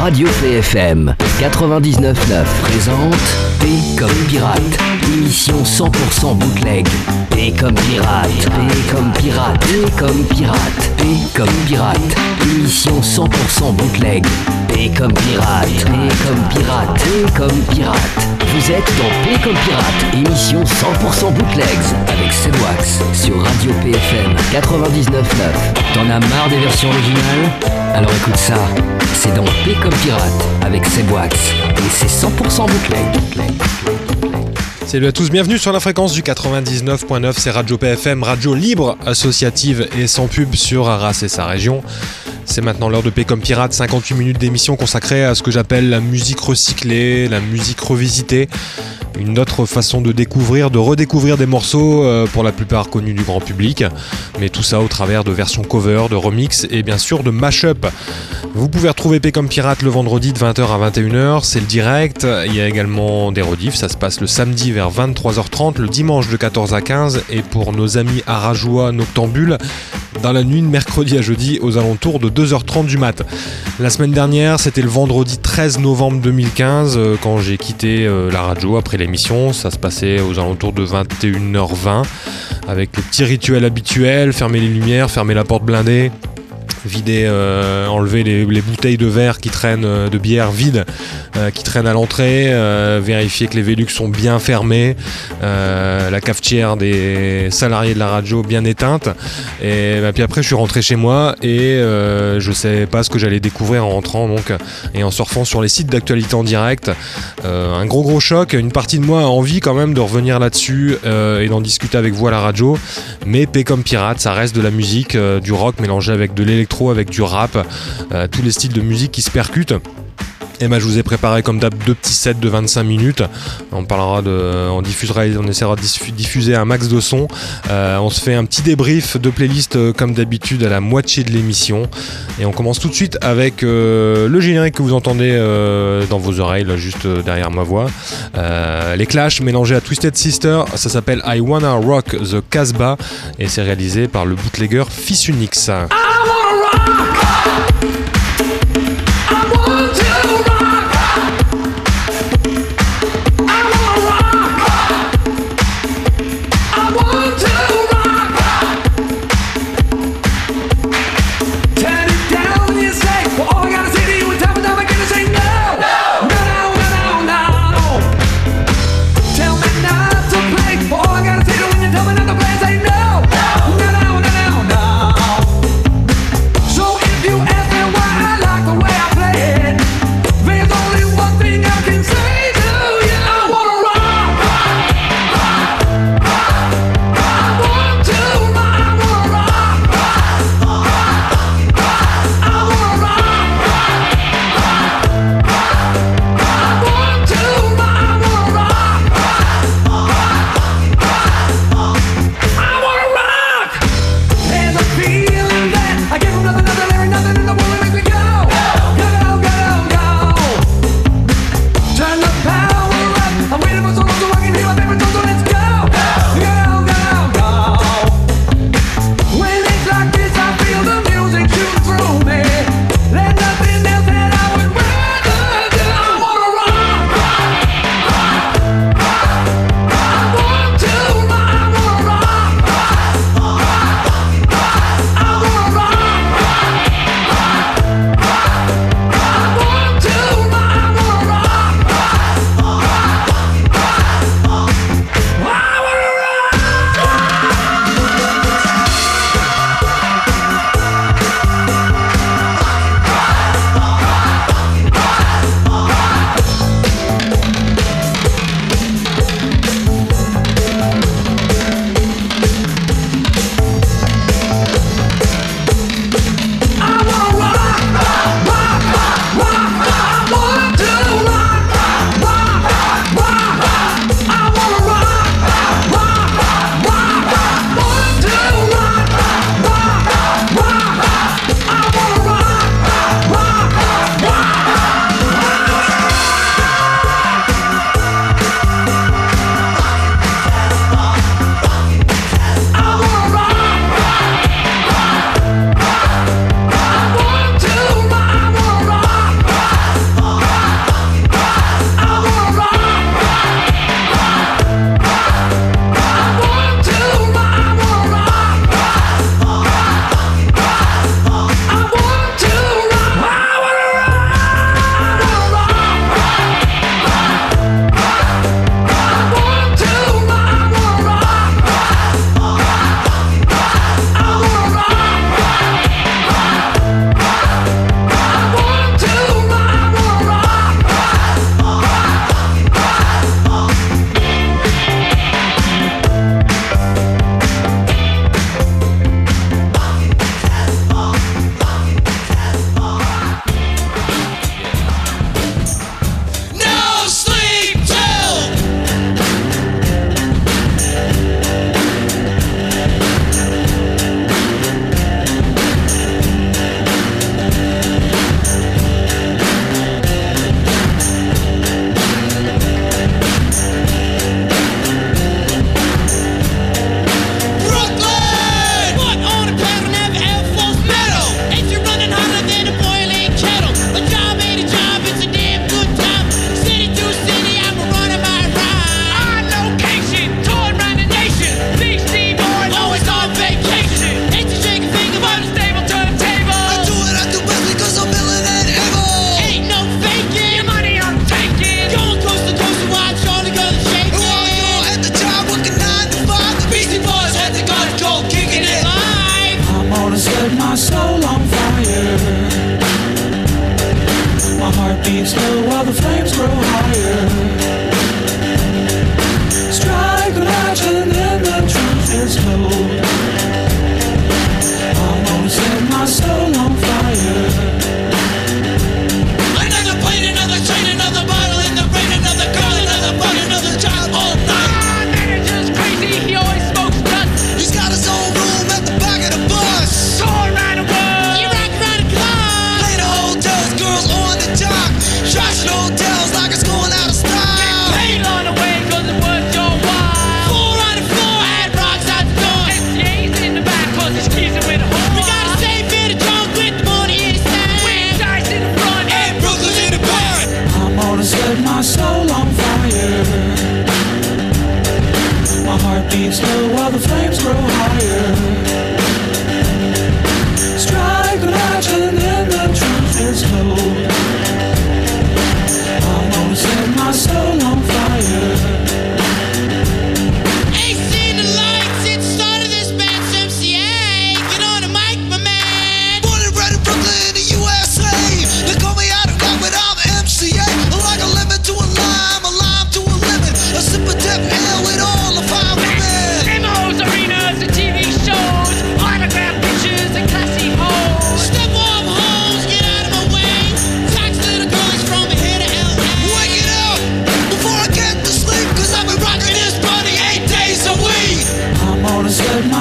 Radio PFM 99.9 présente P comme pirate, émission 100% bootleg. P comme pirate, P comme pirate, P comme pirate, P comme pirate, émission 100% bootleg. P comme pirate, P comme pirate, P comme pirate. Vous êtes dans P comme pirate, émission 100% bootlegs avec Sebwax sur Radio PFM 99.9. T'en as marre des versions originales ? Alors écoute ça, c'est dans P comme pirate avec Sebwax et c'est 100% bootleg. Salut à tous, bienvenue sur la fréquence du 99.9, c'est Radio PFM, radio libre, associative et sans pub sur Arras et sa région. C'est maintenant l'heure de P comme pirate, 58 minutes d'émission consacrée à ce que j'appelle la musique recyclée, la musique revisitée. Une autre façon de découvrir, de redécouvrir des morceaux pour la plupart connus du grand public, mais tout ça au travers de versions cover, de remix et bien sûr de mash-up. Vous pouvez retrouver P comme pirate le vendredi de 20h à 21h, c'est le direct. Il y a également des rediffs, ça se passe le samedi vers 23h30, le dimanche de 14 à 15 et pour nos amis arajois noctambules, dans la nuit de mercredi à jeudi aux alentours de 2h30 du mat. La semaine dernière, c'était le vendredi 13 novembre 2015 quand j'ai quitté la radio après l'émission. Ça se passait aux alentours de 21h20 avec le petit rituel habituel, fermer les lumières, fermer la porte blindée, vider, enlever les bouteilles de verre qui traînent, de bière vide qui traînent à l'entrée, vérifier que les Velux sont bien fermés, la cafetière des salariés de la radio bien éteinte, et puis après je suis rentré chez moi et je savais pas ce que j'allais découvrir en rentrant donc et en surfant sur les sites d'actualité en direct. Un gros choc, une partie de moi a envie quand même de revenir là-dessus et d'en discuter avec vous à la radio, mais P comme pirate, ça reste de la musique, du rock mélangé avec de l'électro, avec du rap, tous les styles de musique qui se percutent. Et je vous ai préparé comme d'hab 2 petits sets de 25 minutes. On essaiera de diffuser un max de sons. On se fait un petit débrief de playlist comme d'habitude à la moitié de l'émission. Et on commence tout de suite avec le générique que vous entendez dans vos oreilles, là, juste derrière ma voix. Les Clash mélangés à Twisted Sister. Ça s'appelle I Wanna Rock the Casbah et c'est réalisé par le bootlegger Fils Unix. So if you ever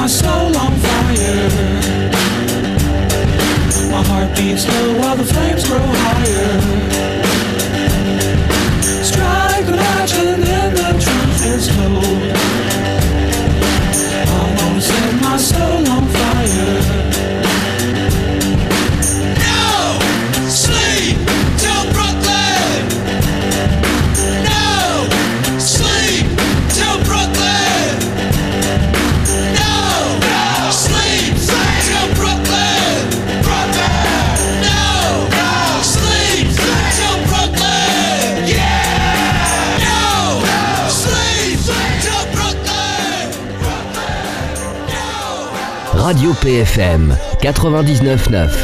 my soul on fire. My heart beats low while the flames grow higher. Strike a match and then the truth is told. I wanna set my soul on fire. No sleep till Brooklyn. No sleep till Brooklyn. No sleep till Brooklyn. No sleep till Brooklyn. Yeah. No sleep till Brooklyn. Radio PFM 99.9.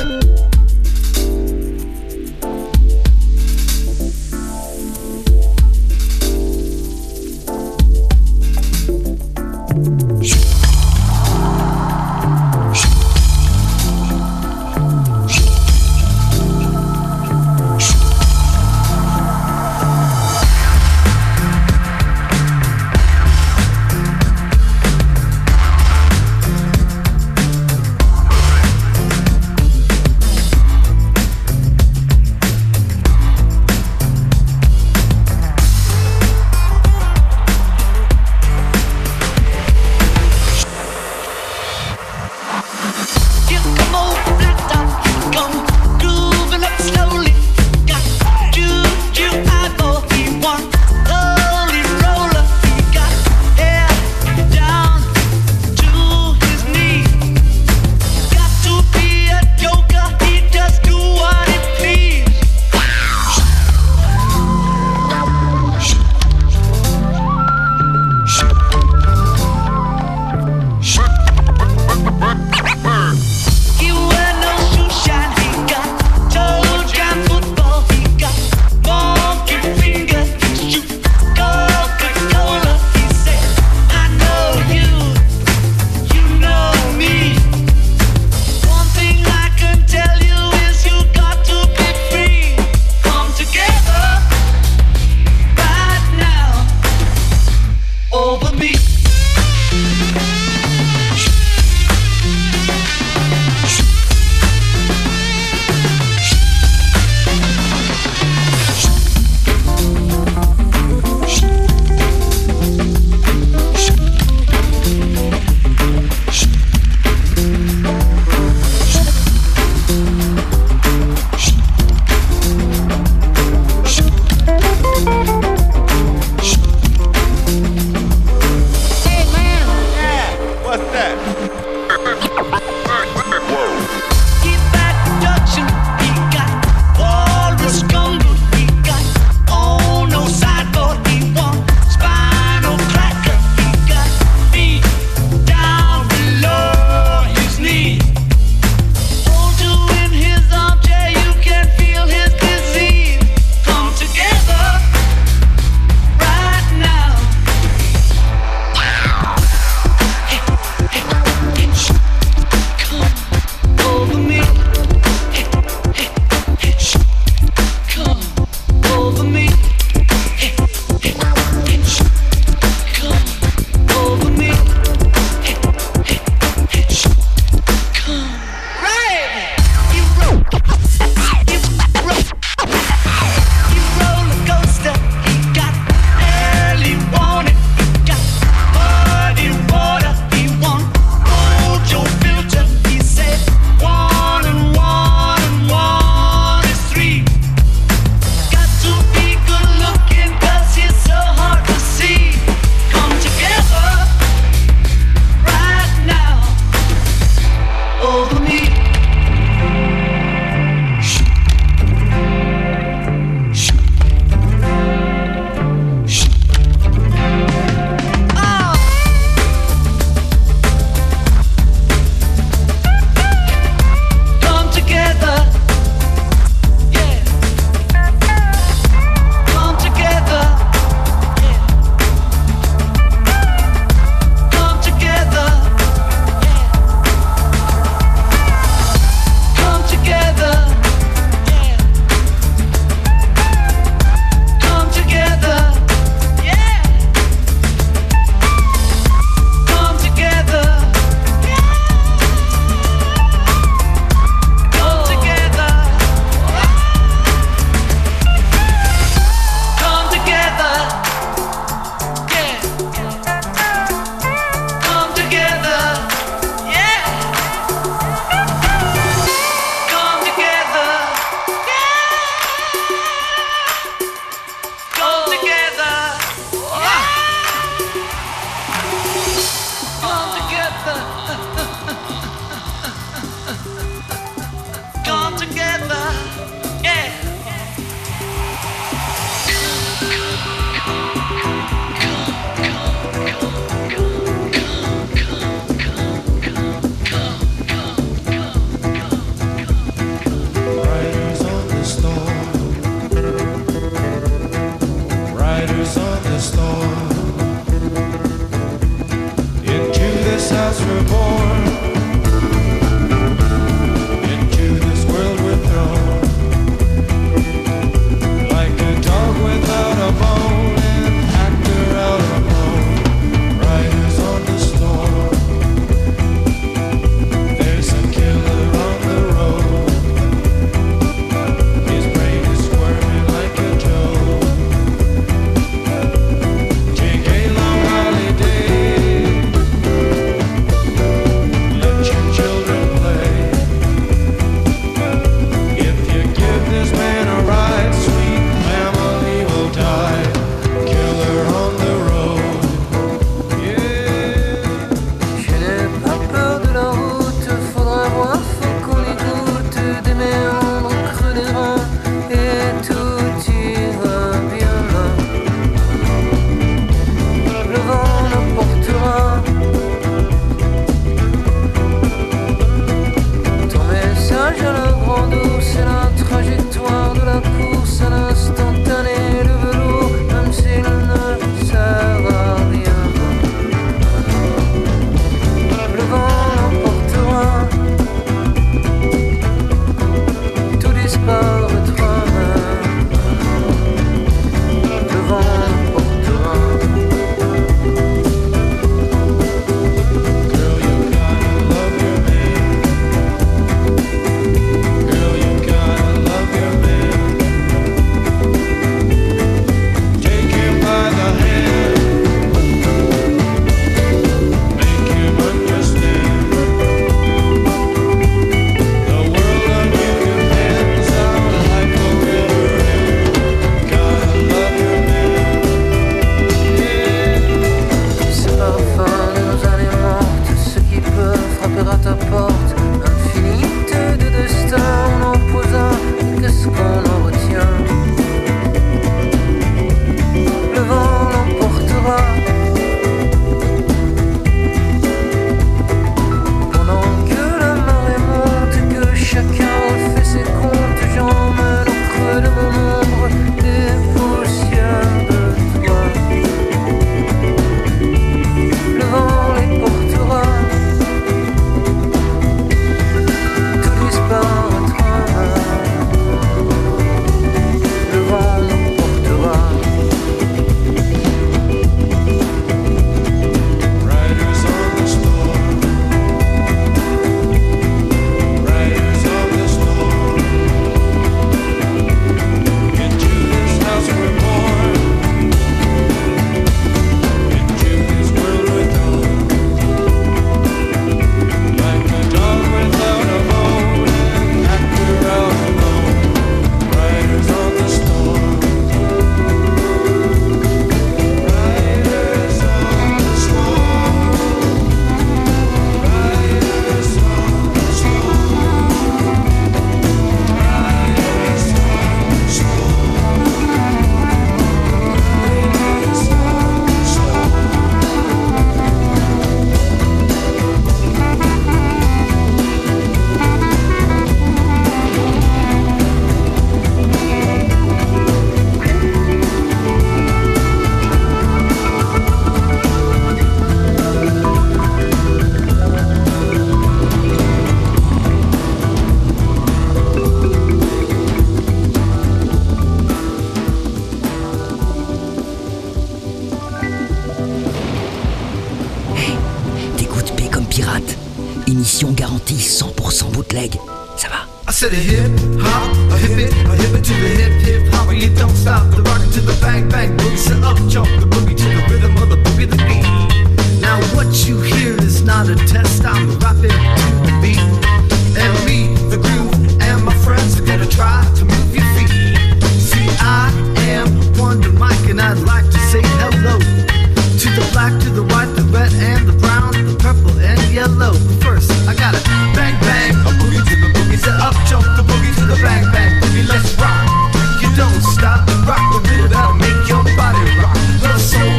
émission garantie 100% bootleg. Ça va? I said a hip hop, a hip it to the hip hop. You don't stop the rocket to the bang bang boogie. So up jump the boogie to the rhythm of the boogie the beat. Now what you hear is not a test. I'm rapping to the beat, and me, the groove, and my friends are gonna try to move your feet. See, I am Wonder Mike, and I'd like to say hello to the black, to the white, the red, and the brown, the purple, and yellow. But first, I gotta bang bang a boogie to the boogie. So up jump the boogie to the bang bang boogie. Let's rock. You don't stop, rock the rhythm that'll make your body rock. Well, so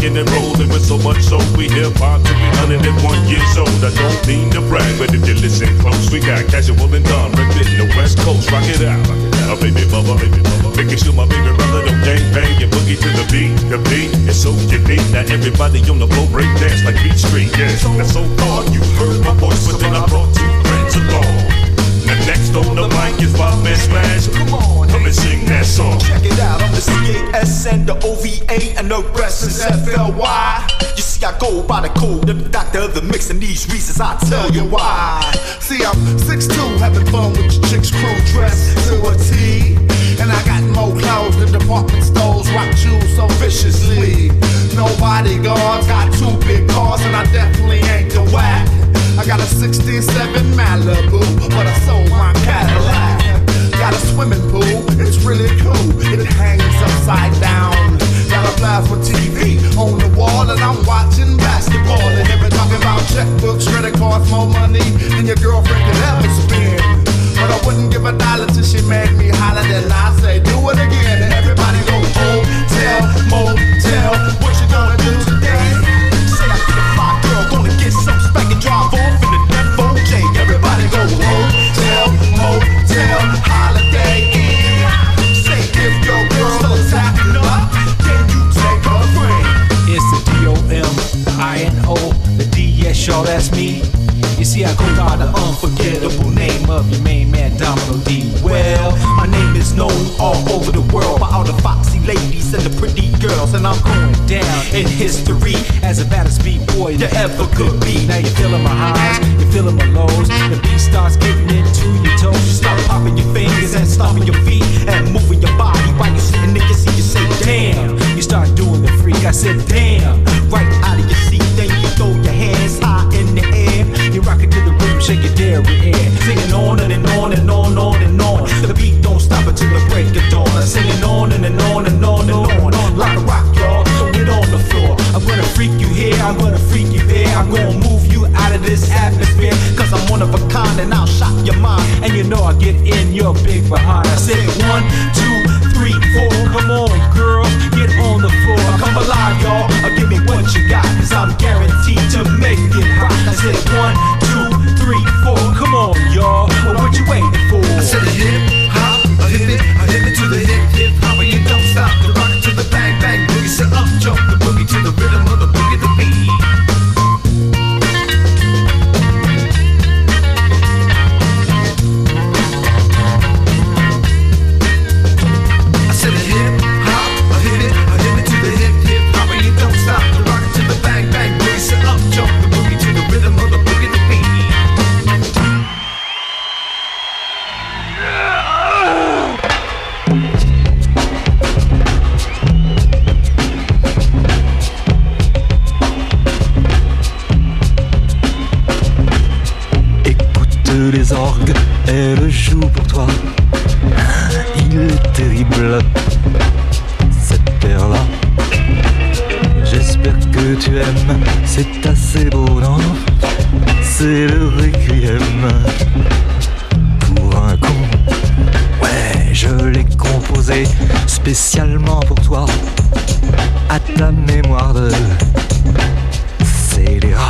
rocking and rolling with so much soul. We hip hop to be 101 years old. I don't mean to brag, but if you listen close, we got Casual and Don ripping the West Coast. Rock it out, baby bubba, making sure my baby brother don't gang bang and boogie to the beat. The beat is so unique. Now everybody on the floor break dance like Beat Street. Yes, that's so far you heard my voice, but then I brought two friends along. Now next on the mic is Bob Man Smash. Come and sing that song. Check it out, I'm the C-A-S and the O-V-A and the rest is F-L-Y. You see I go by the code of the doctor of the mix, and these reasons I tell you why. See, I'm 6'2", having fun with your chick's crew dressed to a T. And I got more clothes than department stores, rock shoes so viciously. No bodyguards, got 2 big cars, and I definitely ain't the whack. I got a 67 Malibu, but I sold my Cadillac. Got a swimming pool, it's really cool, it hangs upside down. Got a plasma TV on the wall, and I'm watching basketball. And every talking about checkbooks, credit cards, more money than your girlfriend could ever spend. But I wouldn't give a dollar till she made me holler. Then I say, do it again. And everybody go, hotel, motel. What you gonna do today? Say I get a fly girl, gonna get some spank and drive off in the Death OJ. Everybody go, hotel, motel, holiday inn. Say if your girl is acting up, then you take her friend. It's the D-O-M-I-N-O, the D-yes, y'all, that's me. You see, I go by the unforgettable name of your main man, Domino D. Well, my name is known all over the world by all the foxy ladies and the pretty girls, and I'm going down in history as the baddest B-boy there ever could be. Now you're feeling my highs, you're feeling my lows. The beat starts getting into your toes. You start popping your fingers and stomping your feet and moving your body while you're sitting there. You see, you say, damn. You start doing the freak. I said, damn. Right out of your seat, then you throw your hands high in the air. You rock it to the rhythm, shake your dairy air. Singing on and on and on, on and on. The beat don't stop until the break of dawn. Singing on and on and on and on. Like a rock, y'all, so get on the floor. I'm gonna freak you here, I'm gonna freak you there. I'm gonna move you out of this atmosphere. Cause I'm one of a kind and I'll shock your mind. And you know I'll get in your big behind. I said 1, 2, 3, 4. Come on, girls, get on the floor. Come alive, y'all, give me what you got. Cause I'm guaranteed to make it hot. I said 1, 2, 3, 4. Come on, y'all, what you waiting for? I said a hip hop, a hip it to the hip hop, and you don't stop. The rock to the bang bang boogie, so up jump the boogie to the rhythm of the boogie the beat. I said a hip hop, a hip it to the hip hop, and you don't stop. The rock to the bang bang boogie, so up jump the boogie to the rhythm of the boogie the beat. Les orgues, elle joue pour toi. Il est terrible, cette paire-là. J'espère que tu aimes, c'est assez beau, non? C'est le requiem pour un con. Ouais, je l'ai composé spécialement pour toi, à ta mémoire de scélérat.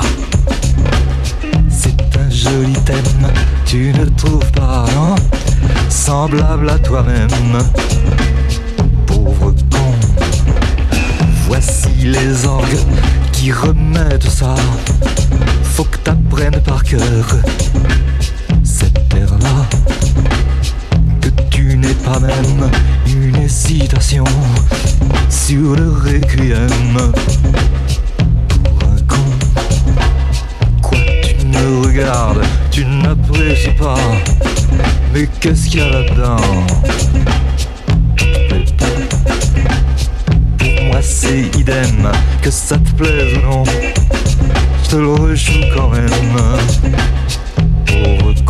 Un joli thème, tu ne trouves pas, non? Semblable à toi-même, pauvre con. Voici les orgues qui remettent ça. Faut que t'apprennes par cœur cette terre-là. Que tu n'aies pas même une hésitation sur le requiem. Regarde, tu n'apprécies pas, mais qu'est-ce qu'il y a là-dedans? Pour moi c'est idem, que ça te plaise ou non, je te le rejoue quand même, pauvre con.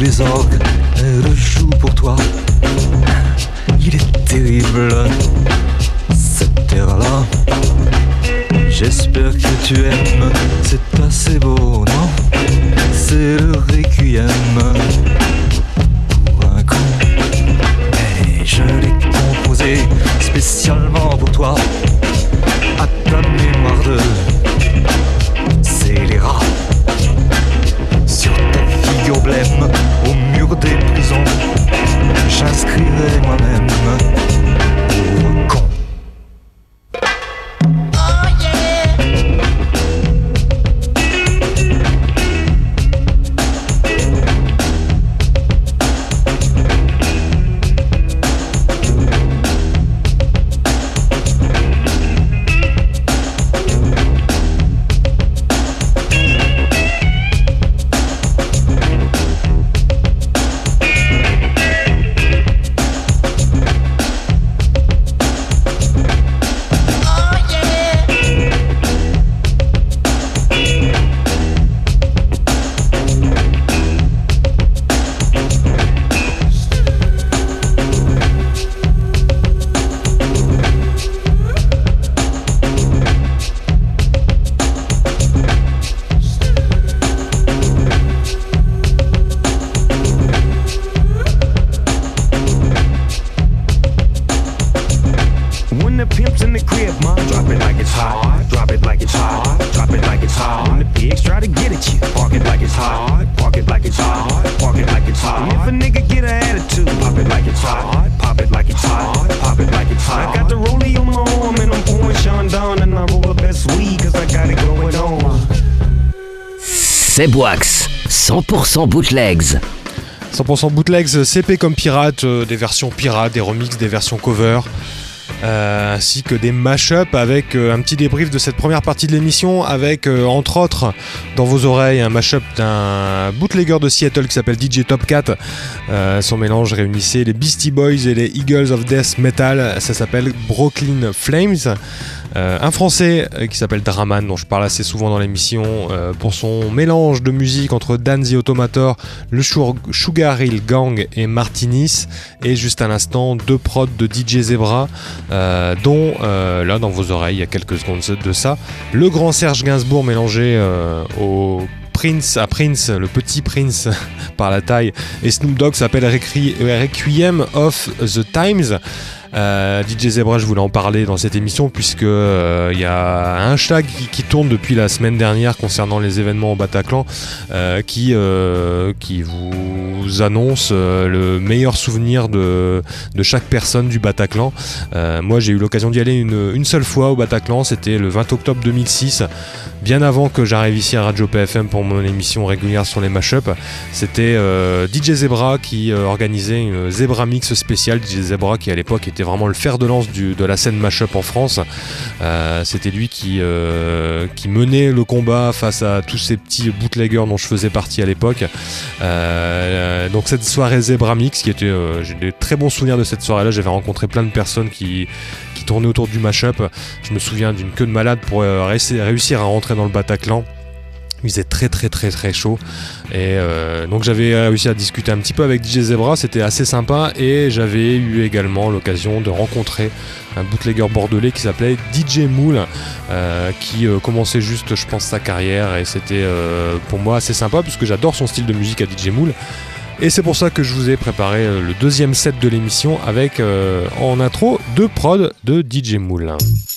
les orgues le jouent pour toi. Il est terrible, cette terre-là. J'espère que tu aimes, c'est assez beau, non? C'est le requiem pour un con. Et je l'ai composé spécialement pour toi, à ta mémoire de scélérat. Sur ta figure blême, au mur des prisons, j'inscrirai moi-même pour un con. C'est Boax, 100% bootlegs. 100% bootlegs, CP comme pirate, des versions pirates, des remixes, des versions cover, ainsi que des mash-up avec un petit débrief de cette première partie de l'émission avec entre autres dans vos oreilles un mash-up d'un bootlegger de Seattle qui s'appelle DJ Top Cat. Son mélange réunissait les Beastie Boys et les Eagles of Death Metal, ça s'appelle Brooklyn Flames. Un français qui s'appelle Draman, dont je parle assez souvent dans l'émission, pour son mélange de musique entre Dan the Automator, le Sugar Hill Gang et Martinis, et juste à l'instant deux prods de DJ Zebra, dont là dans vos oreilles il y a quelques secondes de ça, le grand Serge Gainsbourg mélangé au Prince, le petit Prince par la taille, et Snoop Dogg s'appelle Requiem of the Times. DJ Zebra, je voulais en parler dans cette émission puisque y a un hashtag qui tourne depuis la semaine dernière concernant les événements au Bataclan, qui vous annonce le meilleur souvenir de chaque personne du Bataclan. Moi j'ai eu l'occasion d'y aller une seule fois au Bataclan, c'était le 20 octobre 2006, bien avant que j'arrive ici à Radio PFM pour mon émission régulière sur les mashups. C'était DJ Zebra qui organisait une Zebra Mix spéciale. DJ Zebra qui à l'époque était vraiment le fer de lance de la scène mashup en France. C'était lui qui menait le combat face à tous ces petits bootleggers dont je faisais partie à l'époque. Donc cette soirée Zebra Mix qui était, j'ai des très bons souvenirs de cette soirée là. J'avais rencontré plein de personnes qui tournaient autour du mashup. Je me souviens d'une queue de malade pour réussir à rentrer dans le Bataclan. Il faisait très très très très chaud et donc j'avais réussi à discuter un petit peu avec DJ Zebra, c'était assez sympa, et j'avais eu également l'occasion de rencontrer un bootlegger bordelais qui s'appelait DJ Moule, qui commençait juste je pense sa carrière, et c'était pour moi assez sympa puisque j'adore son style de musique à DJ Moule. Et c'est pour ça que je vous ai préparé le deuxième set de l'émission avec en intro deux prods de DJ Moule.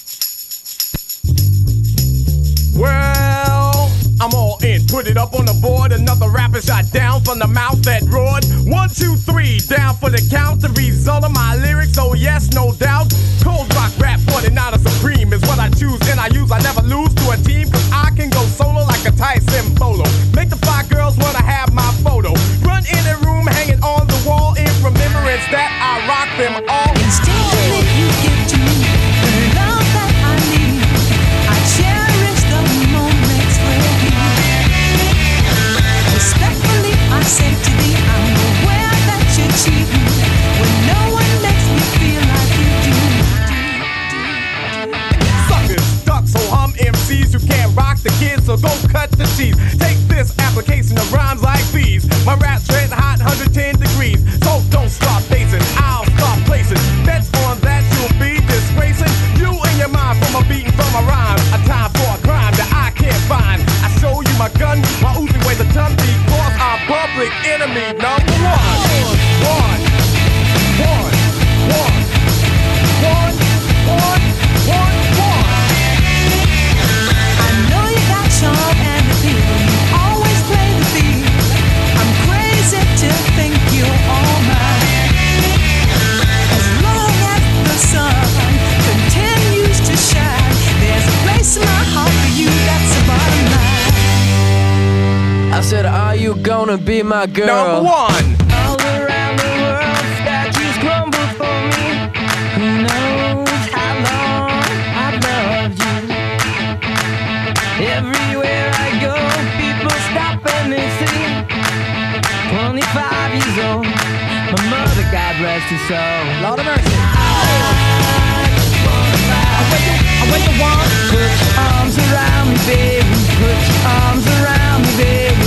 I'm all in, put it up on the board. Another rapper shot down from the mouth that roared. 1, 2, 3, down for the count. The result of my lyrics, oh yes, no doubt. Cold rock rap, 49er supreme is what I choose and I use. I never lose to a team, cause I can go solo like a Tyson Bolo. Make the fly girls wanna have my photo. Run in the room, hang it on the wall in remembrance that I rock them all. Instinctively you give to me the love that I need. I cherish the moments with you. Respectfully I say to thee, I'm aware that you're cheating when no one makes me feel like you do. Suckers, ducks, so hum MCs, you can't rock the kids, so go cut the cheese. Take this application of rhymes like these. My rap's red hot, gonna be my girl? Number one. All around the world, statues crumble for me. Who knows how long I've loved you? Everywhere I go, people stop and they see 25 years old. My mother, God rest her soul. Lord of mercy. When you want, put your arms around me, baby. Put your arms around me, baby.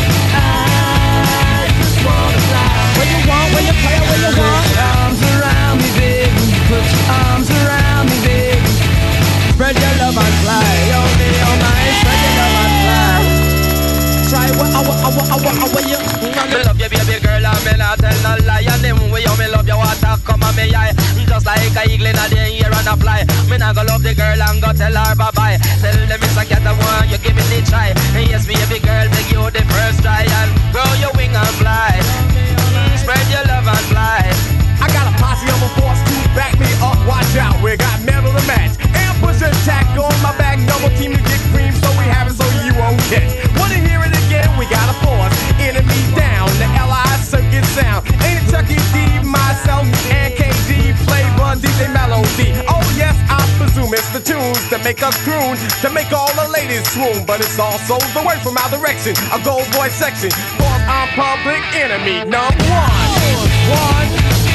I just wanna fly. When you want, when you play, when you Put want. your arms around me, baby. Put your arms around me, baby. Spread your love and fly. All day, all night. Spread your love and fly. Try what you. Me love you, baby girl, and me not tell no lie. And them way you me love you, water come on me eye. Just like a eagle in the air and a fly. Me not go love the girl and go tell her bye bye. Tell them it's a cat and one, you give me the try. And yes, baby girl, make you the first try and grow your wing and fly. Spread your love and fly. I got a posse of a force to back me up. Watch out, we got metal to match. Ambush attack on my back, double team to get cream, so we have it so you won't catch. Wanna hear it again? We got a force, enemy down, the LI circuit sound. Ain't it Chucky D, myself, and KD, Flavor, DJ Melody. Oh yes, I presume it's the tunes that make us croon, to make all the ladies swoon. But it's also the word from our direction, a gold voice section. Cause I'm public enemy number one. One.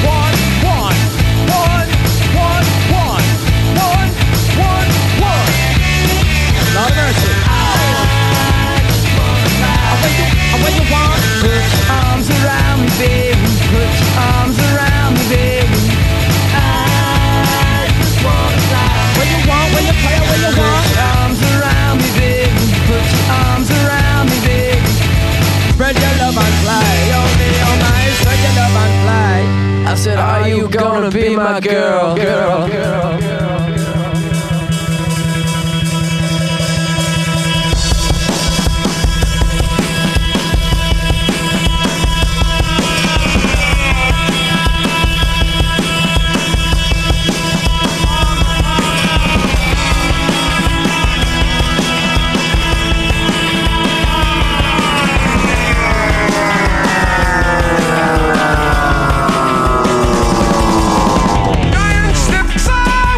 Lord of mercy. When you want, put your arms around me, baby. Put your arms around me, baby. I just wanna fly. When you want, when you play, when you want. Put your arms around me, baby. Put your arms around me, baby. Spread your love and fly. All day, all night. Spread your love and fly. I said, are you gonna be my girl? Girl. Step aside.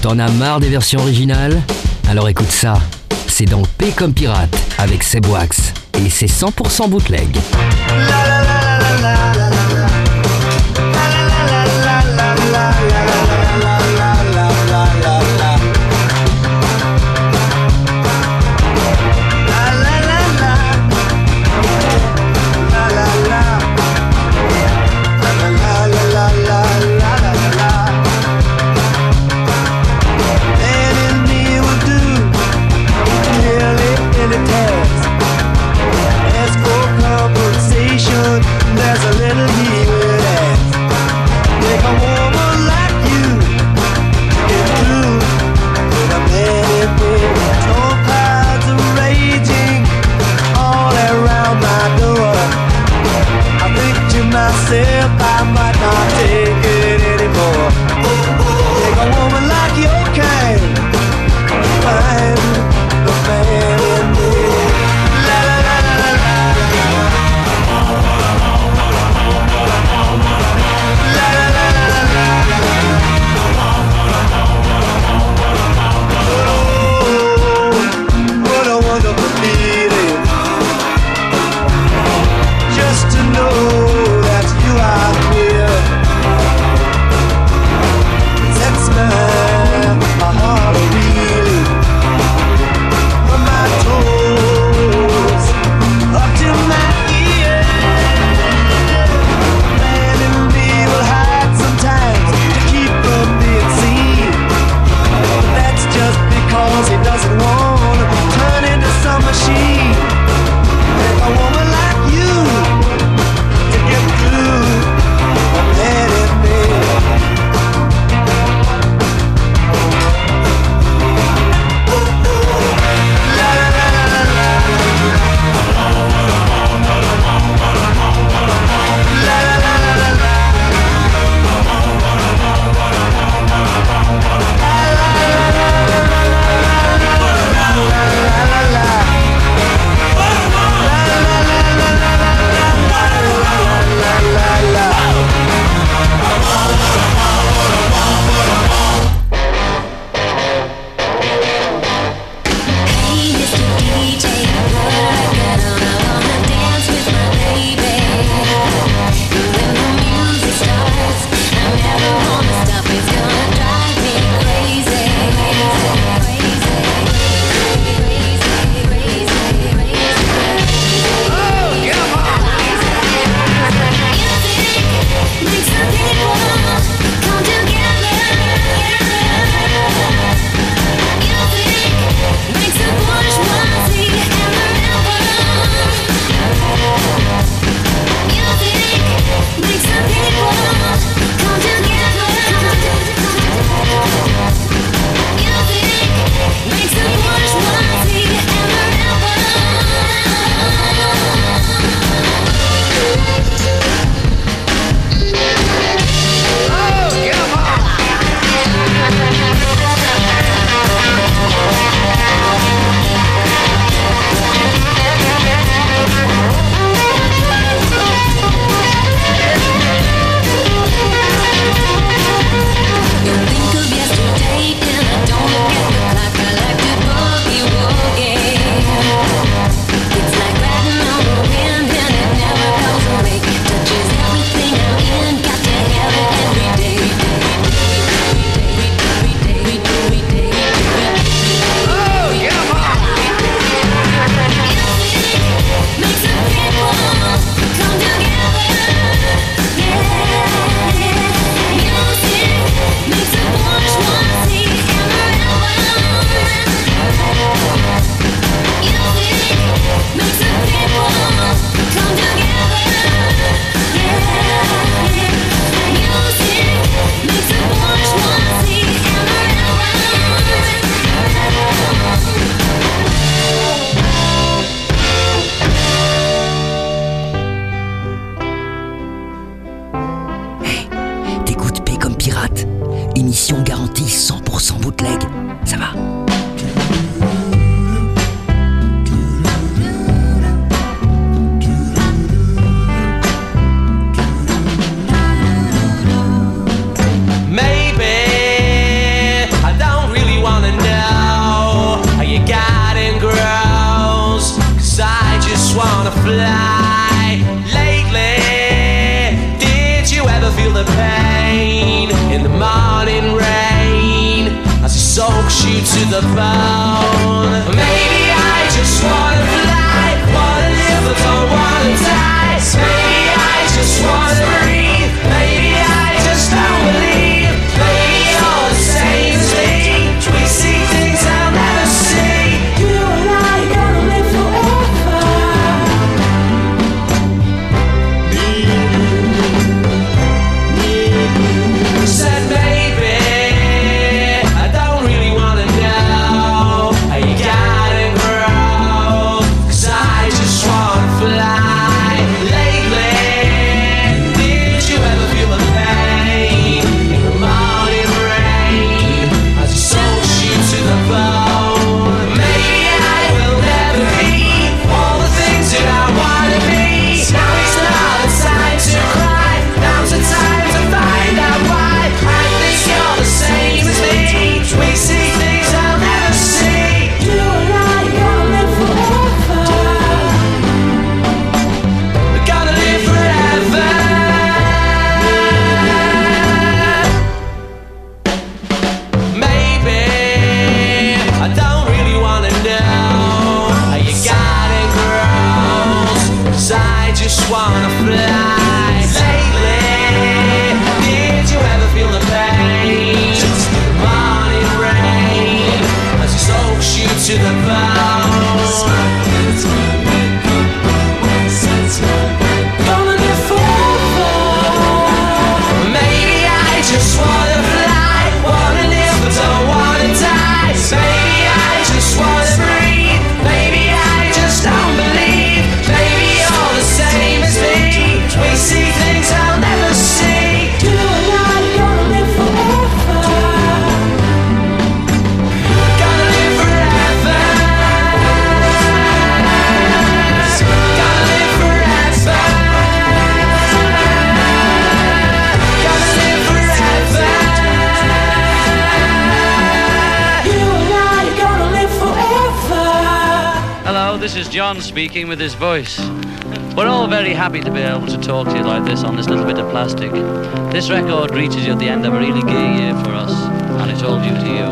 T'en as marre des versions originales? Alors écoute ça, c'est dans P comme Pirate avec Seb Wax et c'est 100% bootleg. There's a little he would ask. Make a woman like you get through with a man in bed. Storm clouds are raging all around my door. I think to myself I might not take it anymore. Make a woman like your kind, find the man in bed. La la la la la la. What a wonderful feeling, just to know that you are here. Sets my heart reeling, from my toes up to my ears. Man in me will hide sometimes to keep from being seen, but that's just because he doesn't want to turn into some machine. Make a woman like you to get through a man in bed. La la la la la. La la la la la. Émission garantie 100% bootleg. Ça va? Maybe I don't you to the bone. Maybe I just wanna fly, wanna live but don't wanna die. Maybe I just wanna breathe, maybe I just don't believe. Maybe you're the same as me, we see things I'll never see. You and I gonna live forever. Said maybe I don't really wanna know how you got it, bro, 'cause I just wanna fly. Lately, did you ever feel the pain in the morning rain as it soaks you to the bone? Maybe I will never be all the things that I wanna be. Now it's not the time to cry, now's the time to find out why. I think you're the same as me, we see things I'll never see. You and I gonna live forever. We're gonna live forever. Maybe I don't really wanna know how you got it, girls, 'cause I just wanna fly. Lately, did you ever feel the pain? Just the morning rain as it soaks you to the bone. Gonna live forever. Maybe I just wanna fly, wanna live but don't wanna die. Maybe I just wanna breathe, maybe I just don't believe. Maybe you're the same as me, we see things I'll never see. You and I gonna live forever. Gonna live forever. Gonna live forever. Gonna live forever. You and I gonna live forever. Hello, this is John speaking with his voice. We're all very happy to be able to talk to you like this on this little bit of plastic. This record reaches you at the end of a really gay year for us, and it's all due to you.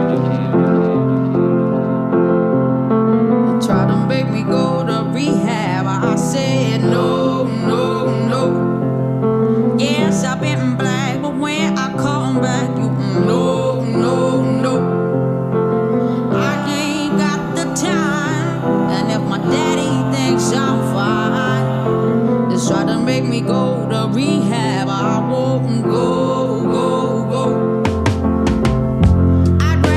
Try to make me go to rehab. I said no, no, no. Yes, I've been black, but when I come back, you no, no, no. I ain't got the time, and if my daddy thinks I'm fine, just try to make me go to rehab. I won't go, go, go. I'd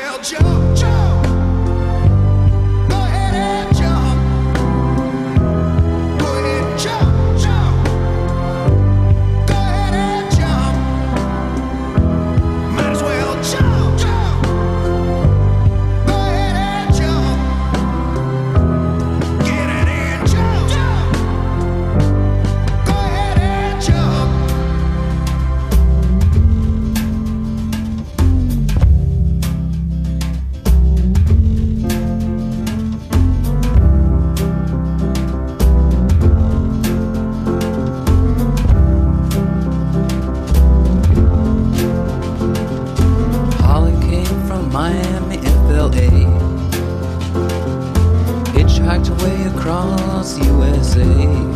well jump, jump. Go ahead and jump. Go ahead and jump, jump. Go ahead and jump. Might as well jump, jump. Go ahead and jump. Get it and jump, jump. Go ahead and jump. Holly came from Miami, FLA. Hitchhiked her way across USA.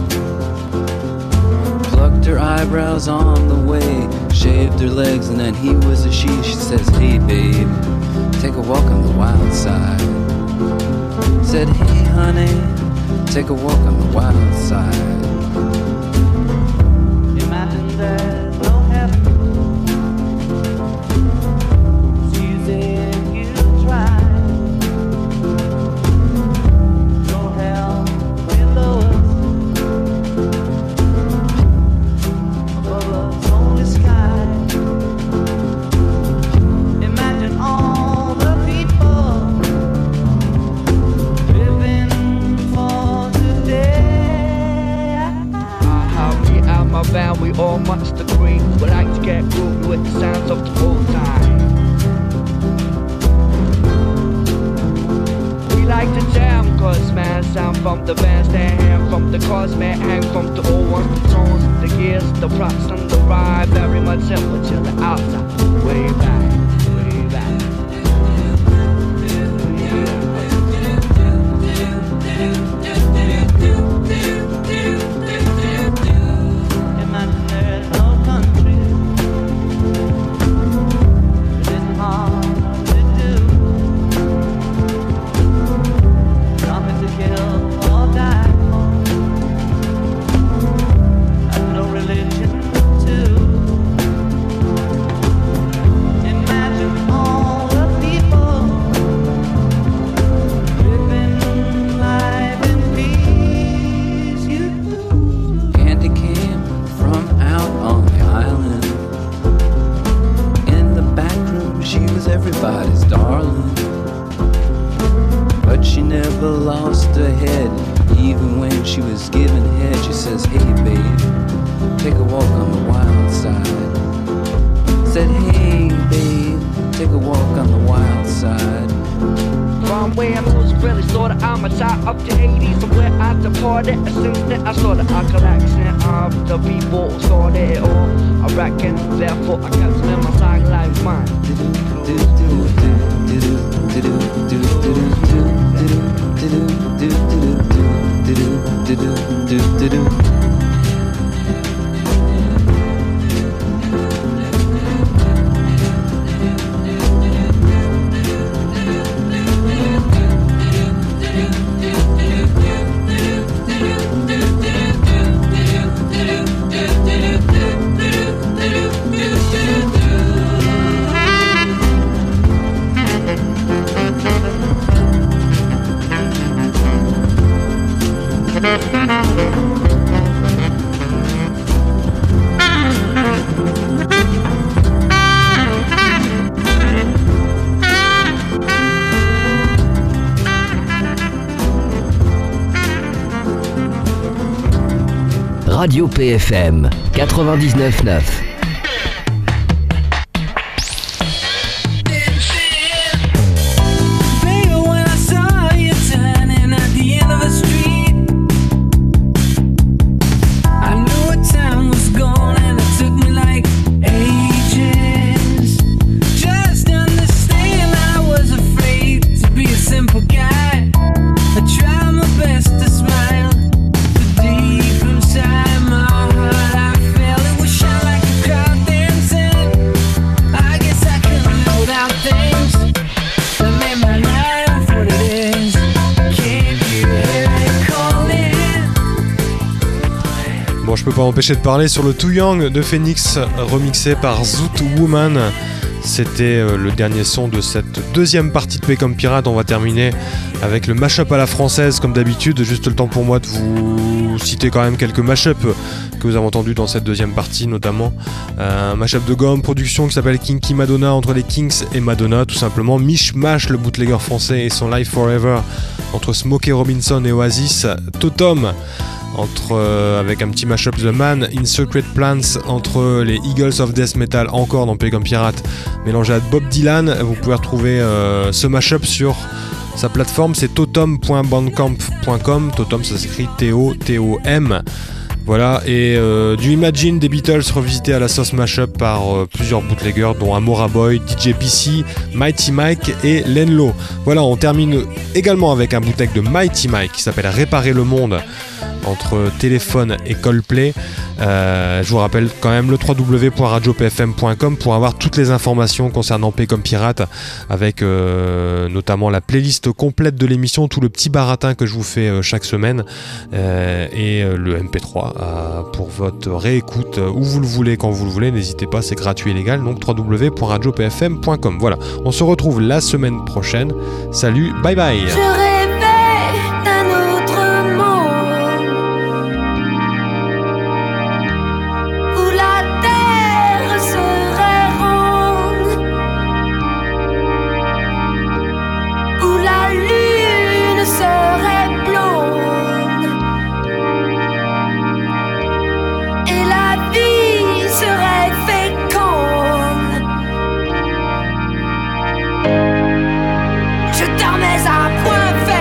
Plucked her eyebrows on the way. Shaved her legs and then he was a she. She says, hey babe, take a walk on the wild side. Said, hey honey, take a walk on the wild side. Imagine there's no heaven. It's easy if you try. No hell below us. Above us only sky. Imagine all the people living for today. Me and my band, we all much agree. We like to get groovy with the sounds of the old time. We like to jam, cause man, sound from the bands, they hang from the cars, man, hang from the old ones, the tones, the gears, the props, and the ride. Very much simple to the outside, way back, way back. Imagine there's no country. It isn't hard to do. Nothing to kill or die for. And no religion too. Imagine all the people living life in peace. You Candy came from out on the island. In the back room, she was everybody's darling. But she never lost her head. Even when she was giving head, she says, hey babe, take a walk on the wild side. Said, hey babe, take a walk on the wild side. From where I was really sorta I'm a top up to 80 somewhere at the party. Since then I saw the collection of the people started it all. I reckon therefore I kept them in my song like mine. Radio PFM 99.9. Baby, when I saw you turning at the end of the street, I knew what time was gone and it took me like ages. Just understand I was afraid to be a simple guy. I tried my best to smile, but deep inside my heart I felt it was shine like a crowd dancing. I guess I couldn't live without things that made my life what it is. Can't you hear it calling? Bon, je peux pas m'empêcher de parler sur le Too Young de Phoenix, remixé par Zoot Woman. C'était le dernier son de cette deuxième partie de P comme Pirate. On va terminer avec le mashup à la française comme d'habitude. Juste le temps pour moi de vous citer quand même quelques mashups que vous avez entendus dans cette deuxième partie, notamment un mashup de Gomme Production qui s'appelle Kinky Madonna, entre les Kinks et Madonna tout simplement. Mishmash, le bootlegger français, et son Live Forever entre Smokey Robinson et Oasis. Totom avec un petit mashup The Man in Secret Plans entre les Eagles of Death Metal, encore dans P comme Pirate, mélangé à Bob Dylan. Vous pouvez retrouver ce mashup sur sa plateforme, c'est totom.bandcamp.com. Totom, ça s'écrit T-O-T-O-M. Voilà, et du Imagine des Beatles revisité à la sauce mashup par plusieurs bootleggers, dont Amora Boy, DJ PC, Mighty Mike et Lenlo. Voilà, on termine également avec un bootleg de Mighty Mike qui s'appelle Réparer le monde, entre Téléphone et Coldplay. Je vous rappelle quand même le www.radiopfm.com pour avoir toutes les informations concernant P comme Pirate, avec notamment la playlist complète de l'émission, tout le petit baratin que je vous fais chaque semaine, et le MP3 pour votre réécoute où vous le voulez, quand vous le voulez. N'hésitez pas, c'est gratuit et légal, donc www.radiopfm.com. Voilà, on se retrouve la semaine prochaine. Salut, bye bye. Je dormais à point fait.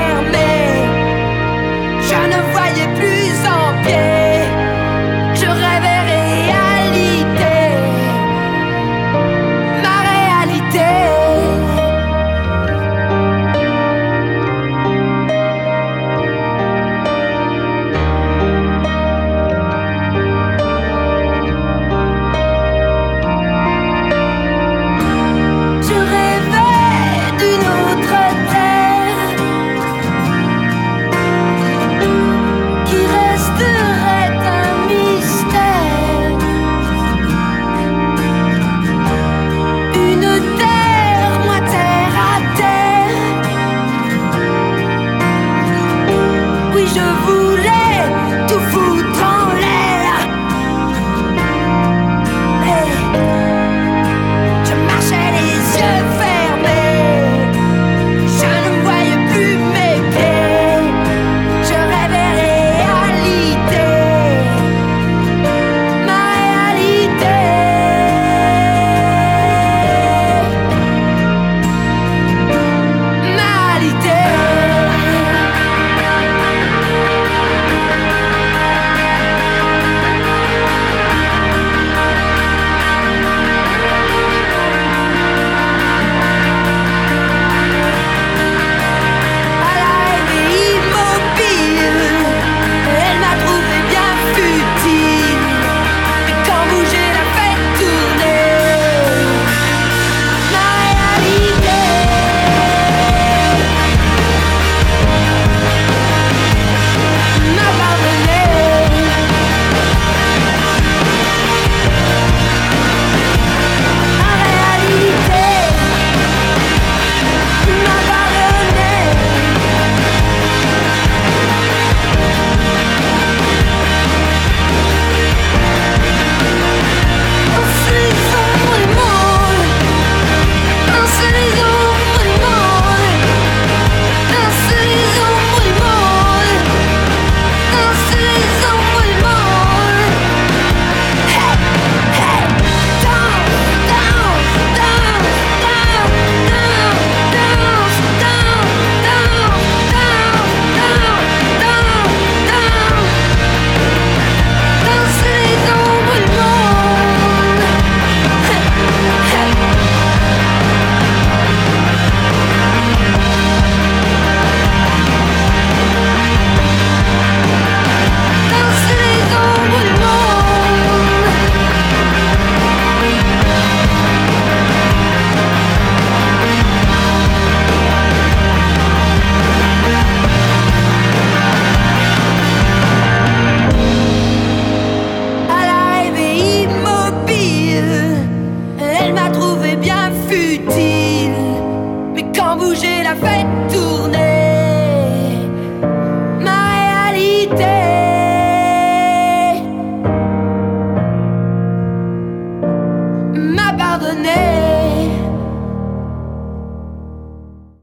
bouger, la fête tourner.